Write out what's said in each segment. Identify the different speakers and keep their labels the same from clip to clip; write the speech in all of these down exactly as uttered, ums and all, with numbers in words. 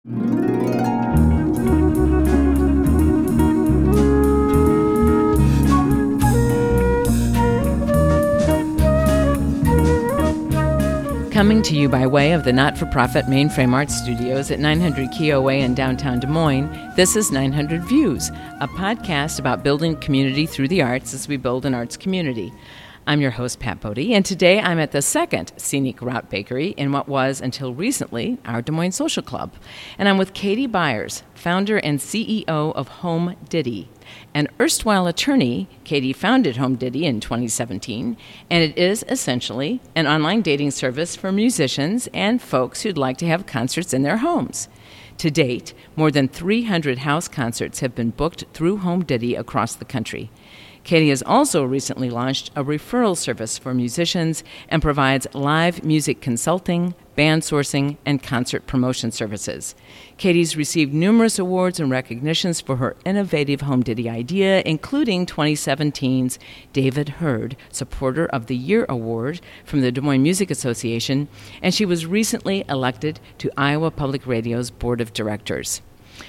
Speaker 1: Coming to you by way of the not-for-profit Mainframe Arts Studios at nine hundred Keogh Way in downtown Des Moines, this is nine hundred Views, a podcast about building community through the arts as we build an arts community. I'm your host, Pat Bodie, and today I'm at the second Scenic Route Bakery in what was, until recently, our Des Moines Social Club. And I'm with Katie Byers, founder and C E O of Home Diddy. An erstwhile attorney, Katie founded Home Diddy in twenty seventeen, and it is essentially an online dating service for musicians and folks who'd like to have concerts in their homes. To date, more than three hundred house concerts have been booked through Home Diddy across the country. Katie has also recently launched a referral service for musicians and provides live music consulting, band sourcing, and concert promotion services. Katie's received numerous awards and recognitions for her innovative Home Diddy idea, including twenty seventeen's David Hurd Supporter of the Year Award from the Des Moines Music Association, and she was recently elected to Iowa Public Radio's Board of Directors.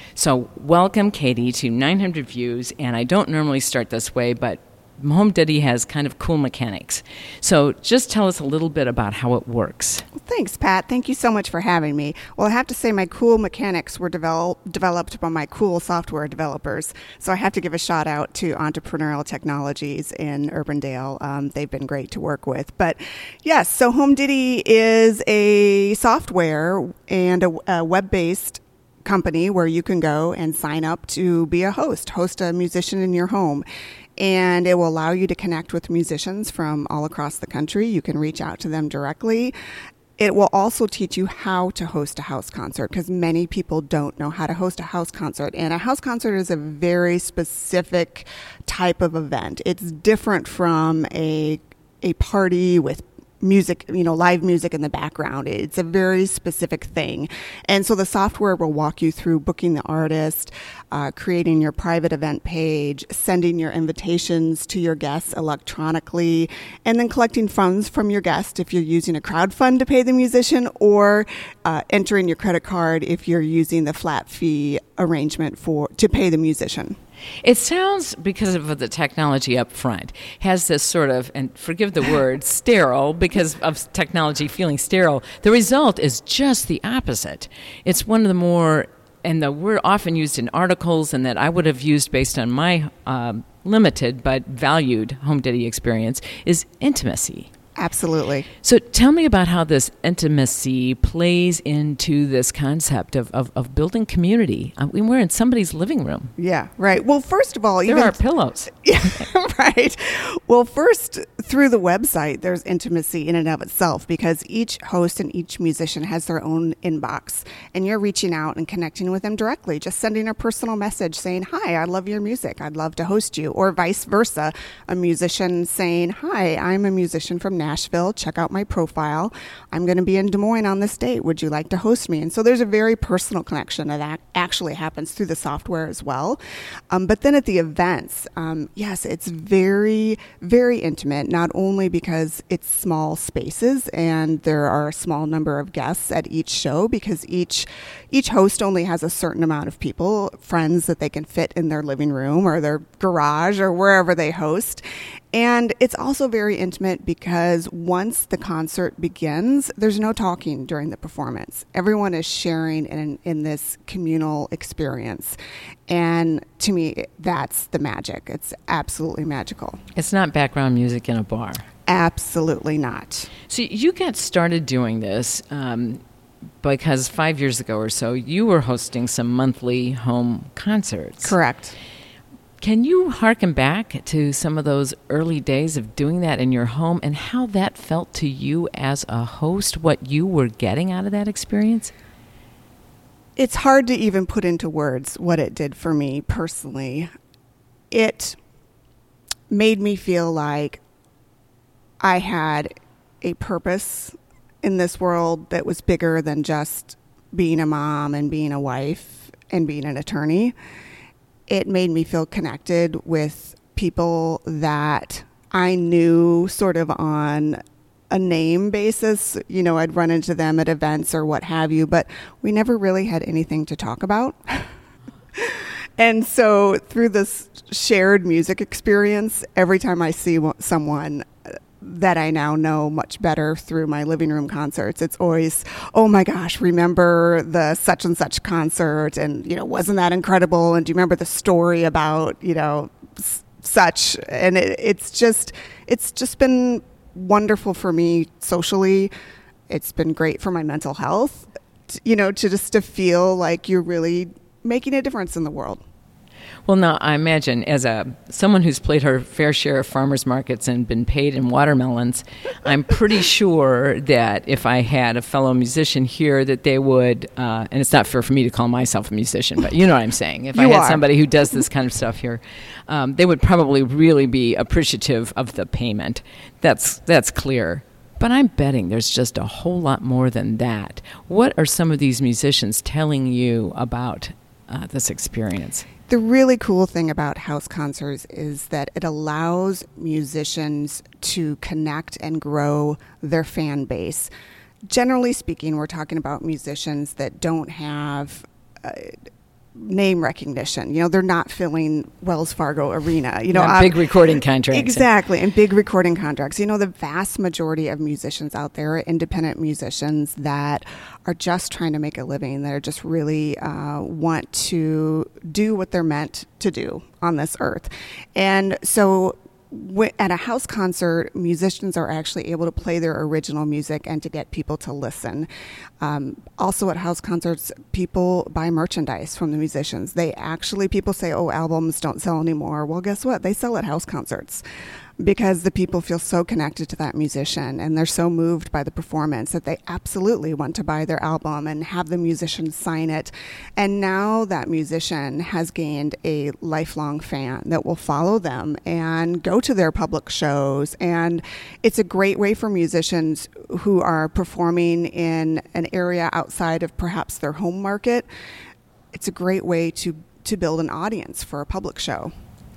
Speaker 1: So welcome, Katie, to nine hundred Views, and I don't normally start this way, but Home Diddy has kind of cool mechanics. So just tell us a little bit about how it works.
Speaker 2: Well, thanks, Pat. Thank you so much for having me. Well, I have to say my cool mechanics were develop, developed by my cool software developers. So I have to give a shout out to Entrepreneurial Technologies in Urbandale. Um, they've been great to work with. But yes, so Home Diddy is a software and a, a web-based company where you can go and sign up to be a host, host a musician in your home. And it will allow you to connect with musicians from all across the country. You can reach out to them directly. It will also teach you how to host a house concert, because many people don't know how to host a house concert. And a house concert is a very specific type of event. It's different from a a party with music, you know, live music in the background. It's a very specific thing. And so the software will walk you through booking the artist, uh, creating your private event page, sending your invitations to your guests electronically, and then collecting funds from your guest if you're using a crowdfund to pay the musician, or uh, entering your credit card if you're using the flat fee arrangement for to pay the musician.
Speaker 1: It sounds, because of the technology up front, has this sort of, and forgive the word, sterile, because of technology feeling sterile. The result is just the opposite. It's one of the more, and the word often used in articles, and that I would have used based on my um, limited but valued Home Diddy experience, is intimacy.
Speaker 2: Absolutely.
Speaker 1: So tell me about how this intimacy plays into this concept of, of, of building community. I mean, we're in somebody's living room.
Speaker 2: Yeah, right. Well, first of all,
Speaker 1: there
Speaker 2: even
Speaker 1: are pillows.
Speaker 2: Yeah, right. Well, first, through the website, there's intimacy in and of itself, because each host and each musician has their own inbox, and you're reaching out and connecting with them directly, just sending a personal message saying, "Hi, I love your music. I'd love to host you," or vice versa. A musician saying, "Hi, I'm a musician from Nashville. Nashville, check out my profile. I'm going to be in Des Moines on this date. Would you like to host me?" And so there's a very personal connection that actually happens through the software as well. Um, but then at the events, um, yes, it's very, very intimate, not only because it's small spaces and there are a small number of guests at each show, because each each host only has a certain amount of people, friends that they can fit in their living room or their garage or wherever they host. And it's also very intimate because once the concert begins, there's no talking during the performance. Everyone is sharing in, in this communal experience. And to me, that's the magic. It's absolutely magical.
Speaker 1: It's not background music in a bar.
Speaker 2: Absolutely not.
Speaker 1: So you got started doing this um, because five years ago or so, you were hosting some monthly home concerts.
Speaker 2: Correct.
Speaker 1: Can you harken back to some of those early days of doing that in your home and how that felt to you as a host, what you were getting out of that experience?
Speaker 2: It's hard to even put into words what it did for me personally. It made me feel like I had a purpose in this world that was bigger than just being a mom and being a wife and being an attorney. It made me feel connected with people that I knew sort of on a name basis. You know, I'd run into them at events or what have you, but we never really had anything to talk about. And so through this shared music experience, every time I see someone that I now know much better through my living room concerts, it's always, oh my gosh, remember the such and such concert? And, you know, wasn't that incredible? And do you remember the story about, you know, s- such? And it, it's just, it's just been wonderful for me socially. It's been great for my mental health, t- you know, to just to feel like you're really making a difference in the world.
Speaker 1: Well, now, I imagine, as a someone who's played her fair share of farmers markets and been paid in watermelons, I'm pretty sure that if I had a fellow musician here, that they would, uh, and it's not fair for me to call myself a musician, but you know what I'm saying. If
Speaker 2: You
Speaker 1: I had
Speaker 2: are.
Speaker 1: somebody who does this kind of stuff here, um, they would probably really be appreciative of the payment. That's that's clear. But I'm betting there's just a whole lot more than that. What are some of these musicians telling you about uh, this experience?
Speaker 2: The really cool thing about house concerts is that it allows musicians to connect and grow their fan base. Generally speaking, we're talking about musicians that don't have uh, name recognition. You know, they're not filling Wells Fargo Arena. You know,
Speaker 1: Yeah,
Speaker 2: um,
Speaker 1: big recording contracts.
Speaker 2: Exactly, and big recording contracts. You know, the vast majority of musicians out there are independent musicians that are just trying to make a living. That are just really uh, want to do what they're meant to do on this earth, and so. At a house concert, musicians are actually able to play their original music and to get people to listen. Um, also at house concerts, people buy merchandise from the musicians. They actually, people say, oh, albums don't sell anymore. Well, guess what? They sell at house concerts because the people feel so connected to that musician and they're so moved by the performance that they absolutely want to buy their album and have the musician sign it. And now that musician has gained a lifelong fan that will follow them and go to their public shows. And it's a great way for musicians who are performing in an area outside of perhaps their home market. It's a great way to, to build an audience for a public show.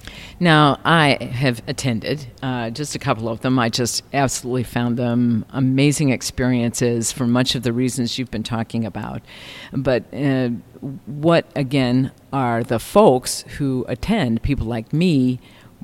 Speaker 1: Now, I have attended uh, just a couple of them. I just absolutely found them amazing experiences for much of the reasons you've been talking about. But uh, what, again, are the folks who attend, people like me,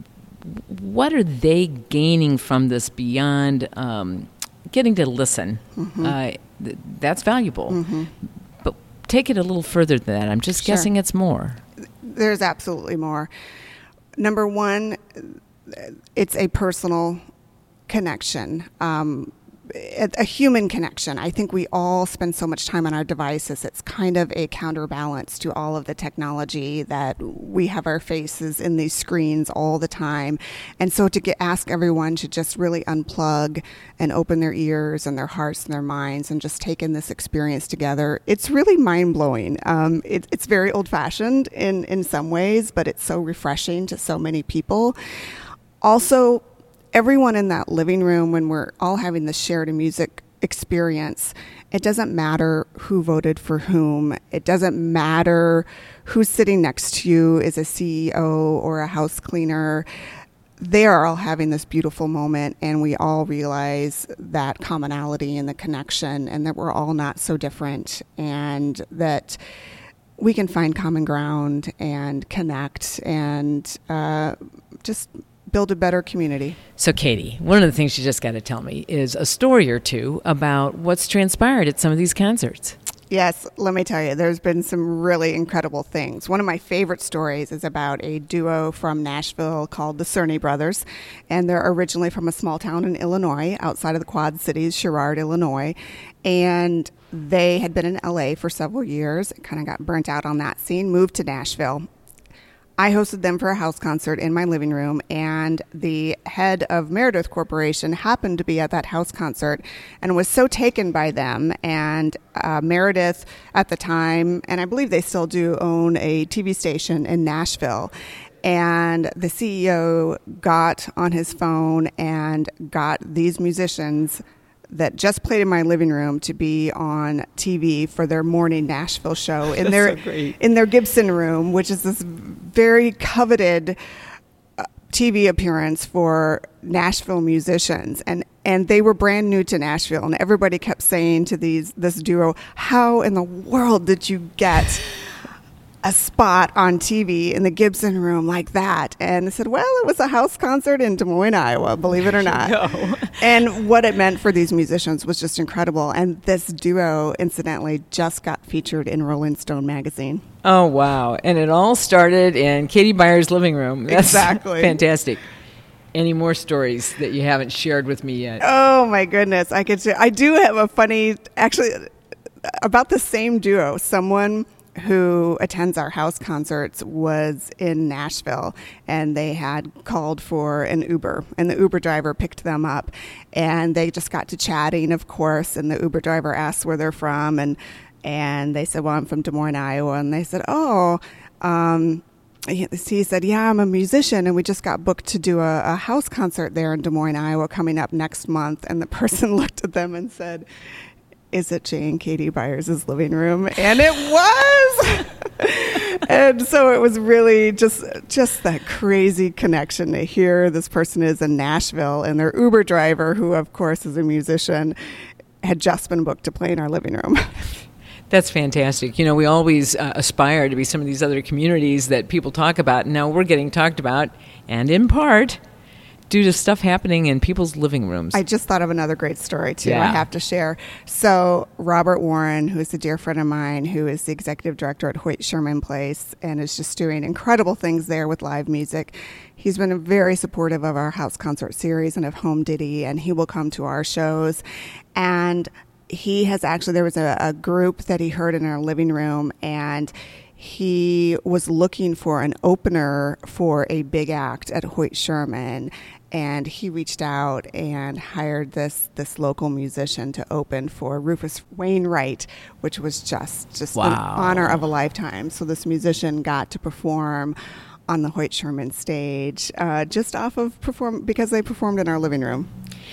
Speaker 1: what are they gaining from this beyond um, getting to listen? Mm-hmm. Uh, th- that's valuable. Mm-hmm. But take it a little further than that. I'm just
Speaker 2: Sure.
Speaker 1: guessing it's more.
Speaker 2: There's absolutely more. Number one, it's a personal connection, um, a, a human connection. I think we all spend so much time on our devices. It's kind of a counterbalance to all of the technology that we have our faces in these screens all the time. And so to get, ask everyone to just really unplug and open their ears and their hearts and their minds and just take in this experience together, it's really mind-blowing. Um, it, it's very old-fashioned in, in some ways, but it's so refreshing to so many people. Also, everyone in that living room, when we're all having this shared music experience, it doesn't matter who voted for whom. It doesn't matter who's sitting next to you is a C E O or a house cleaner. They are all having this beautiful moment, and we all realize that commonality and the connection, and that we're all not so different, and that we can find common ground and connect and uh, just build a better community.
Speaker 1: So, Katie, one of the things you just got to tell me is a story or two about what's transpired at some of these concerts.
Speaker 2: Yes, let me tell you, there's been some really incredible things. One of my favorite stories is about a duo from Nashville called the Cerny Brothers, and they're originally from a small town in Illinois, outside of the Quad Cities, Sherrard, Illinois, and they had been in L A for several years, kind of got burnt out on that scene, moved to Nashville. I hosted them for a house concert in my living room, and the head of Meredith Corporation happened to be at that house concert and was so taken by them. And uh, Meredith at the time, and I believe they still do, own a T V station in Nashville. And the C E O got on his phone and got these musicians that just played in my living room to be on T V for their morning Nashville show in their
Speaker 1: so great.
Speaker 2: in their Gibson room, which is this very coveted uh, T V appearance for Nashville musicians, and and they were brand new to Nashville, and everybody kept saying to these this duo, how in the world did you get a spot on T V in the Gibson Room like that? And I said, well, it was a house concert in Des Moines, Iowa, believe it or not.
Speaker 1: No.
Speaker 2: And what it meant for these musicians was just incredible. And this duo, incidentally, just got featured in Rolling Stone magazine.
Speaker 1: Oh, wow. And it all started in Katie Byers' living room. That's
Speaker 2: exactly.
Speaker 1: Fantastic. Any more stories that you haven't shared with me yet?
Speaker 2: Oh, my goodness. I could. I do have a funny, actually, about the same duo. Someone who attends our house concerts was in Nashville, and they had called for an Uber, and the Uber driver picked them up, and they just got to chatting, of course, and the Uber driver asked where they're from, and and they said, well, I'm from Des Moines, Iowa, and they said, oh, um, he, he said, yeah, I'm a musician, and we just got booked to do a, a house concert there in Des Moines, Iowa, coming up next month, and the person looked at them and said, is it Jay and Katie Byers' living room? And it was. And so it was really just just that crazy connection to hear this person is in Nashville, and their Uber driver, who of course is a musician, had just been booked to play in our living room.
Speaker 1: That's fantastic. You know, we always uh, aspire to be some of these other communities that people talk about. And now we're getting talked about, and in part, due to stuff happening in people's living rooms.
Speaker 2: I just thought of another great story, too,
Speaker 1: yeah.
Speaker 2: I have to share. So Robert Warren, who is a dear friend of mine, who is the executive director at Hoyt Sherman Place and is just doing incredible things there with live music, he's been very supportive of our house concert series and of Home Ditty, and he will come to our shows. And he has actually, there was a, a group that he heard in our living room, and he was looking for an opener for a big act at Hoyt Sherman, and he reached out and hired this this local musician to open for Rufus Wainwright, which was just just
Speaker 1: wow.
Speaker 2: an honor of a lifetime. So this musician got to perform on the Hoyt Sherman stage, uh, just off of perform because they performed in our living room.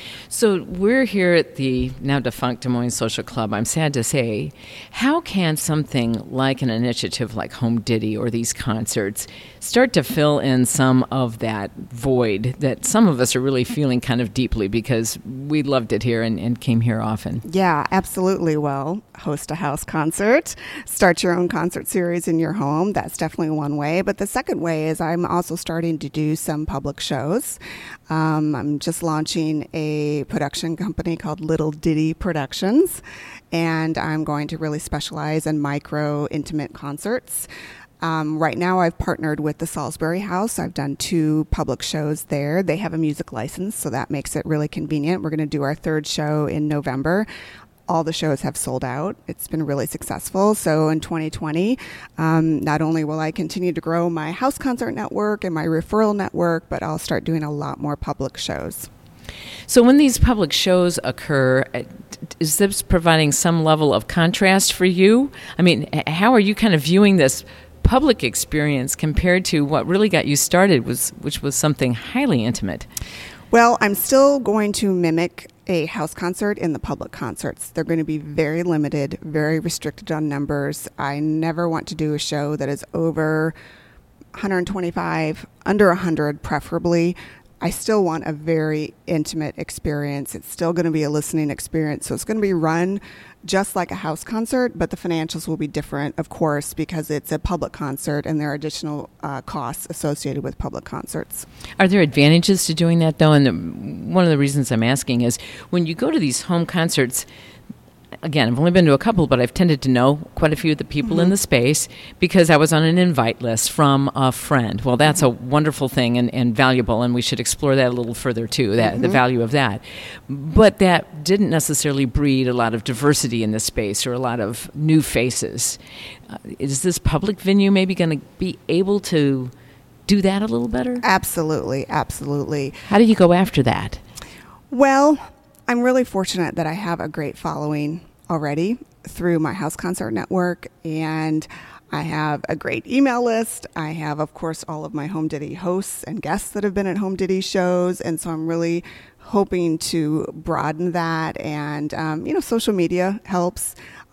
Speaker 1: So we're here at the now defunct Des Moines Social Club. I'm sad to say, how can something like an initiative like Home Ditty or these concerts start to fill in some of that void that some of us are really feeling kind of deeply because we loved it here and, and came here often?
Speaker 2: Yeah, absolutely. Well, host a house concert, start your own concert series in your home. That's definitely one way. But the second way is I'm also starting to do some public shows. Um, I'm just launching a production company called Little Ditty Productions, and I'm going to really specialize in micro, intimate concerts. Um, right now, I've partnered with the Salisbury House. I've done two public shows there. They have a music license, so that makes it really convenient. We're going to do our third show in November. All the shows have sold out. It's been really successful. So in twenty twenty, um, not only will I continue to grow my house concert network and my referral network, but I'll start doing a lot more public shows.
Speaker 1: So when these public shows occur, is this providing some level of contrast for you? I mean, how are you kind of viewing this public experience compared to what really got you started, was which was something highly intimate?
Speaker 2: Well, I'm still going to mimic a house concert in the public concerts. They're going to be very limited, very restricted on numbers. I never want to do a show that is over one hundred twenty-five, under one hundred preferably. I still want a very intimate experience. It's still going to be a listening experience. So it's going to be run just like a house concert, but the financials will be different, of course, because it's a public concert and there are additional uh, costs associated with public concerts.
Speaker 1: Are there advantages to doing that, though? And the, one of the reasons I'm asking is when you go to these home concerts, again, I've only been to a couple, but I've tended to know quite a few of the people mm-hmm. in the space because I was on an invite list from a friend. Well, that's a wonderful thing and, and valuable, and we should explore that a little further, too, that mm-hmm. the value of that. But that didn't necessarily breed a lot of diversity in the space or a lot of new faces. Uh, is this public venue maybe going to be able to do that a little better?
Speaker 2: Absolutely, absolutely.
Speaker 1: How do you go after that?
Speaker 2: Well, I'm really fortunate that I have a great following already through my house concert network, and I have a great email list. I have, of course, all of my Home Ditty hosts and guests that have been at Home Ditty shows, and so I'm really hoping to broaden that, and um, you know, social media helps.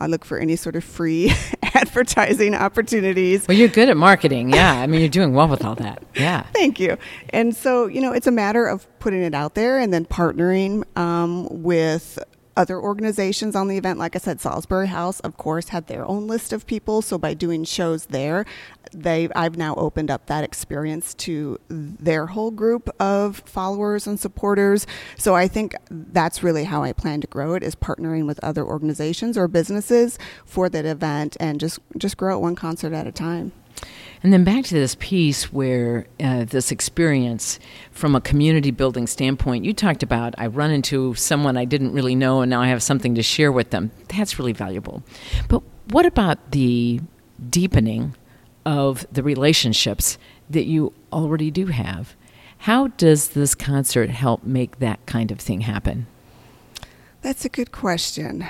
Speaker 2: I look for any sort of free advertising opportunities.
Speaker 1: Well, you're good at marketing. Yeah. I mean, you're doing well with all that. Yeah.
Speaker 2: Thank you. And so, you know, it's a matter of putting it out there and then partnering um, with other organizations on the event. Like I said, Salisbury House, of course, had their own list of people. So by doing shows there, they I've now opened up that experience to their whole group of followers and supporters. So I think that's really how I plan to grow it, is partnering with other organizations or businesses for that event and just, just grow it one concert at a time.
Speaker 1: And then back to this piece where uh, this experience from a community building standpoint, you talked about, I run into someone I didn't really know and now I have something to share with them. That's really valuable. But what about the deepening of the relationships that you already do have? How does this concert help make that kind of thing happen?
Speaker 2: That's a good question.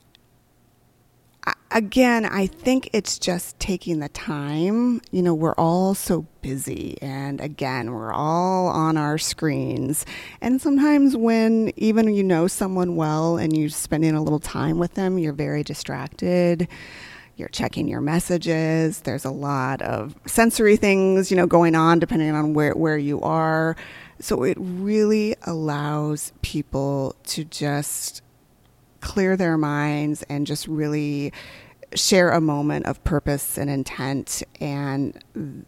Speaker 2: Again, I think it's just taking the time. You know, we're all so busy, and again, we're all on our screens. And sometimes when even you know someone well and you're spending a little time with them, you're very distracted. You're checking your messages. There's a lot of sensory things, you know, going on depending on where, where you are. So it really allows people to just clear their minds and just really share a moment of purpose and intent. And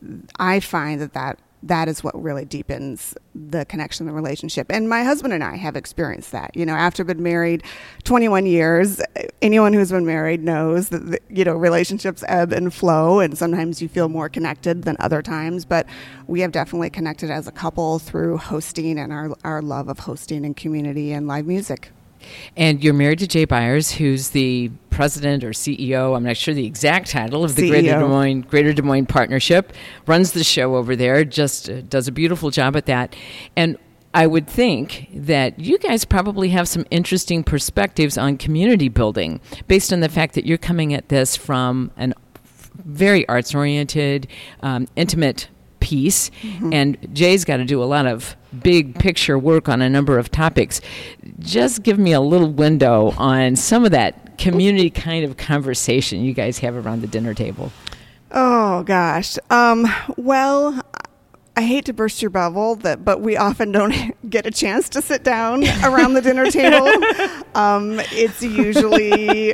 Speaker 2: I find that that, that is what really deepens the connection, the relationship. And my husband and I have experienced that. You know, after been married twenty-one years, anyone who's been married knows that, the, you know, relationships ebb and flow, and sometimes you feel more connected than other times. But we have definitely connected as a couple through hosting and our, our love of hosting and community and live music.
Speaker 1: And you're married to Jay Byers, who's the president or C E O, I'm not sure the exact title, of the
Speaker 2: C E O.
Speaker 1: Greater Des Moines Greater Des Moines Partnership, runs the show over there, just uh, does a beautiful job at that. And I would think that you guys probably have some interesting perspectives on community building based on the fact that you're coming at this from an very arts-oriented, um, intimate piece, mm-hmm. and Jay's got to do a lot of big picture work on a number of topics. Just give me a little window on some of that community kind of conversation you guys have around the dinner table.
Speaker 2: Oh, gosh. Um, well, I hate to burst your bubble, that, but we often don't get a chance to sit down around the dinner table. Um, it's usually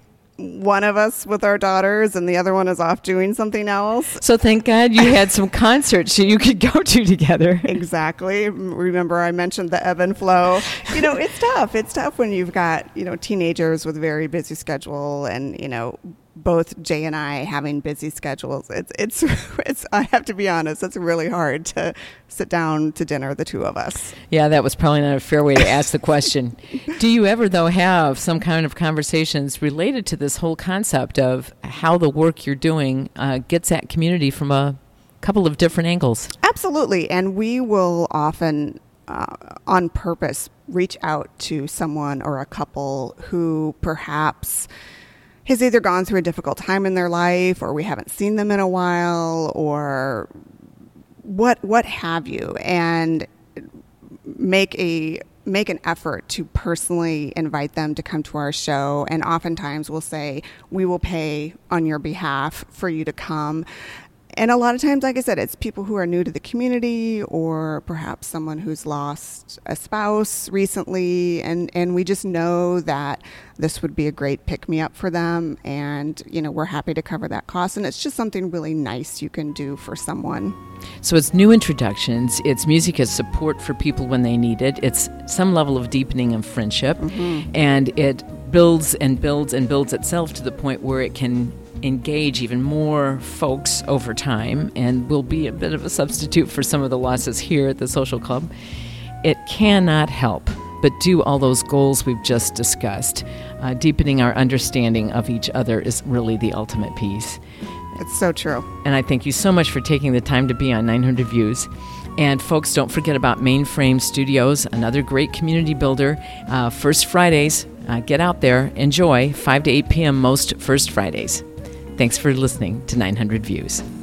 Speaker 2: one of us with our daughters and the other one is off doing something else.
Speaker 1: So thank God you had some concerts so you could go to together.
Speaker 2: Exactly. Remember I mentioned the ebb and flow. You know, it's tough. It's tough when you've got, you know, teenagers with a very busy schedule and, you know, both Jay and I having busy schedules. It's, it's, it's, I have to be honest, it's really hard to sit down to dinner, the two of us.
Speaker 1: Yeah, that was probably not a fair way to ask the question. Do you ever, though, have some kind of conversations related to this whole concept of how the work you're doing uh, gets at community from a couple of different angles?
Speaker 2: Absolutely. And we will often, uh, on purpose, reach out to someone or a couple who perhaps has either gone through a difficult time in their life, or we haven't seen them in a while, or what what have you, and make a make an effort to personally invite them to come to our show. And oftentimes we'll say, we will pay on your behalf for you to come. And a lot of times, like I said, it's people who are new to the community, or perhaps someone who's lost a spouse recently, and, and we just know that this would be a great pick-me-up for them, and, you know, we're happy to cover that cost, and it's just something really nice you can do for someone.
Speaker 1: So it's new introductions, it's music as support for people when they need it, it's some level of deepening of friendship, mm-hmm. and it builds and builds and builds itself to the point where it can engage even more folks over time and will be a bit of a substitute for some of the losses here at the social club. It cannot help but do all those goals we've just discussed. Uh, deepening our understanding of each other is really the ultimate piece.
Speaker 2: It's so true.
Speaker 1: And I thank you so much for taking the time to be on nine hundred Views. And folks, don't forget about Mainframe Studios, another great community builder. Uh, First Fridays, uh, get out there, enjoy, five to eight p.m. most First Fridays. Thanks for listening to nine hundred Views.